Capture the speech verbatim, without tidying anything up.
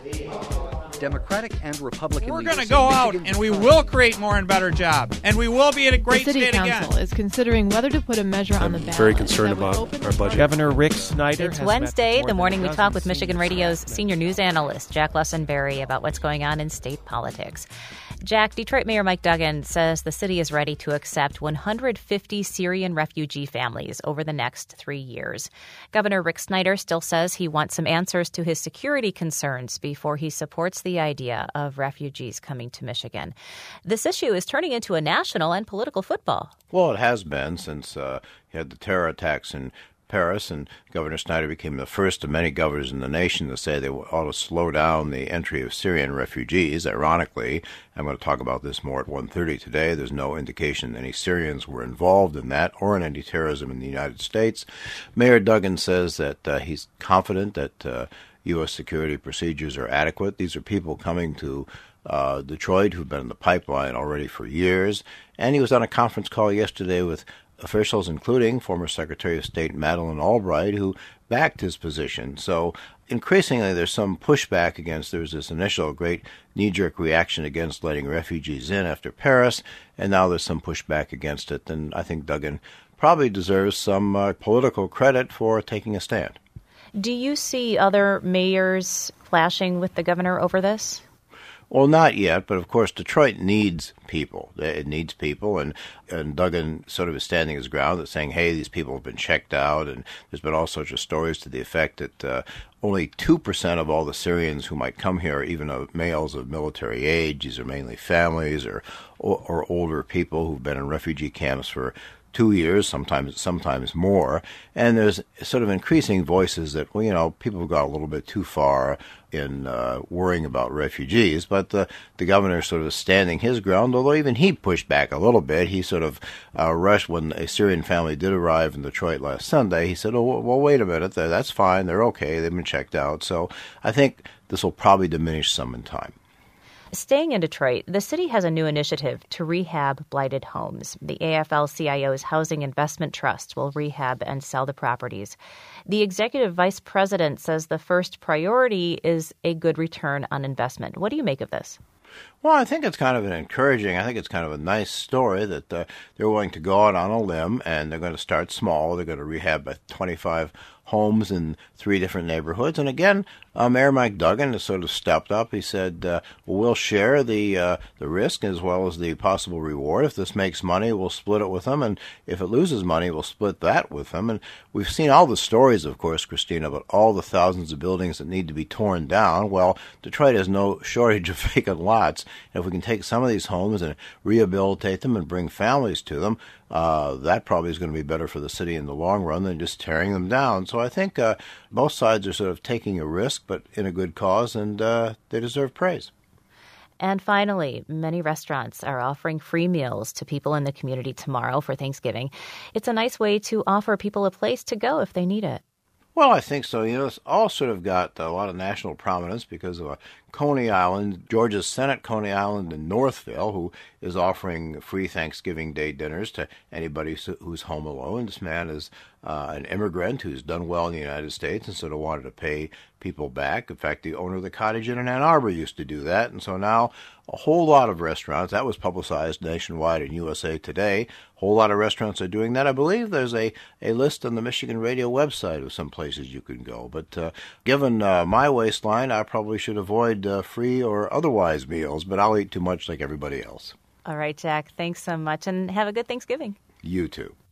Democratic and Republican We're leaders going to go say out Michigan and we will create more and better jobs. And we will be at a great the City state Council again. is considering whether to put a measure I'm on the ballot. very concerned that would about open our the budget. Governor Rick Snyder It's has Wednesday, met with the more morning than we a talk dozen with Michigan senior Radio's staff senior news analyst, Jack Lussenberry, about what's going on in state politics. Jack, Detroit Mayor Mike Duggan says the city is ready to accept one hundred fifty Syrian refugee families over the next three years. Governor Rick Snyder still says he wants some answers to his security concerns before he supports the idea of refugees coming to Michigan. This issue is turning into a national and political football. Well, it has been since uh, you had the terror attacks in Paris, and Governor Snyder became the first of many governors in the nation to say they ought to slow down the entry of Syrian refugees. Ironically, I'm going to talk about this more at one thirty today. There's no indication any Syrians were involved in that or in any terrorism in the United States. Mayor Duggan says that uh, he's confident that uh, U S security procedures are adequate. These are people coming to uh, Detroit who've been in the pipeline already for years. And he was on a conference call yesterday with officials, including former Secretary of State Madeleine Albright, who backed his position. So increasingly there's some pushback against, there was this initial great knee-jerk reaction against letting refugees in after Paris, and now there's some pushback against it. And I think Duggan probably deserves some uh, political credit for taking a stand. Do you see other mayors clashing with the governor over this? Well, not yet, but of course Detroit needs people. It needs people, and, and Duggan sort of is standing his ground at saying, hey, these people have been checked out, and there's been all sorts of stories to the effect that uh, only two percent of all the Syrians who might come here are even uh, males of military age. These are mainly families or, or, or older people who've been in refugee camps for two years, sometimes sometimes more. And there's sort of increasing voices that, well, you know, people have got a little bit too far in uh, worrying about refugees. But the, the governor sort of standing his ground, although even he pushed back a little bit. He sort of uh, rushed when a Syrian family did arrive in Detroit last Sunday. He said, oh, well, wait a minute, that's fine. They're okay. They've been checked out. So I think this will probably diminish some in time. Staying in Detroit, the city has a new initiative to rehab blighted homes. The A F L C I O's Housing Investment Trust will rehab and sell the properties. The executive vice president says the first priority is a good return on investment. What do you make of this? Well, I think it's kind of an encouraging, I think it's kind of a nice story that uh, they're willing to go out on a limb, and they're going to start small. They're going to rehab twenty-five homes in three different neighborhoods. And again, uh, Mayor Mike Duggan has sort of stepped up. He said, uh, well, we'll share the uh, the risk as well as the possible reward. If this makes money, we'll split it with them. And if it loses money, we'll split that with them. And we've seen all the stories, of course, Christina, about all the thousands of buildings that need to be torn down. Well, Detroit has no shortage of vacant lots. And if we can take some of these homes and rehabilitate them and bring families to them, uh, that probably is going to be better for the city in the long run than just tearing them down. So I think uh, both sides are sort of taking a risk, but in a good cause, and uh, they deserve praise. And finally, many restaurants are offering free meals to people in the community tomorrow for Thanksgiving. It's a nice way to offer people a place to go if they need it. Well, I think so. You know, it's all sort of got a lot of national prominence because of uh, Coney Island, Georgia's Senate Coney Island in Northville, who is offering free Thanksgiving Day dinners to anybody who's home alone. This man is uh, an immigrant who's done well in the United States and sort of wanted to pay people back. In fact, the owner of the Cottage Inn in Ann Arbor used to do that. And so now a whole lot of restaurants, that was publicized nationwide in U S A Today, a whole lot of restaurants are doing that. I believe there's a, a list on the Michigan Radio website of some places you can go. But uh, given uh, my waistline, I probably should avoid uh, free or otherwise meals, but I'll eat too much like everybody else. All right, Jack, thanks so much, and have a good Thanksgiving. You too.